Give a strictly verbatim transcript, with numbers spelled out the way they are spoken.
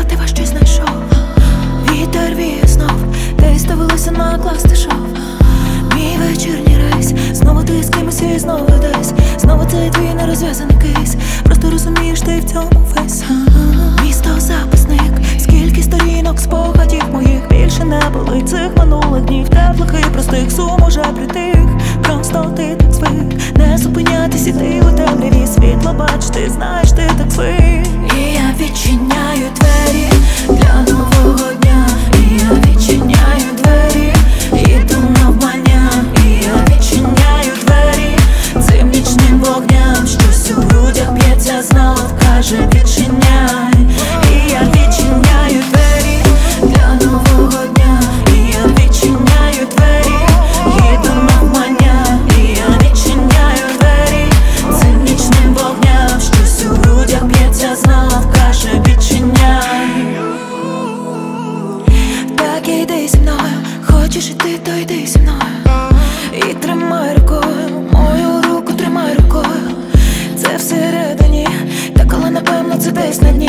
тебе щось знайшов. Вітер віє знов, десь дивилася на класти шов. Мій вечірній рейс, знову ти з кимось і знову десь. Знову цей твій нерозв'язаний кейс. Просто розумієш, ти в цьому весь. Місто записник, скільки сторінок спогадів моїх. Більше не болить цих минулих днів, теплих і простих. Сум уже притих, просто ти так звик. Не зупинятись, іти у темряві, світло бач, ти знаєш, ти так звик. І я відчиняю двері для нового дня. І я відчиняю двері, іду навмання. І я відчиняю двері цим нічним вогням. Щось у грудях б'ється знов, каже відчиняй. І я відчиняю двері для нового дня. І я відчиняю двері, іду навмання. І я відчиняю двері цим нічним вогням. Щось у грудях б'ється знов, каже відчиняй. Так йди зі мною, хочеш іти, то йди зі мною. І тримай рукою, мою руку тримай рукою. Це всередині, так але напевно це десь на дні.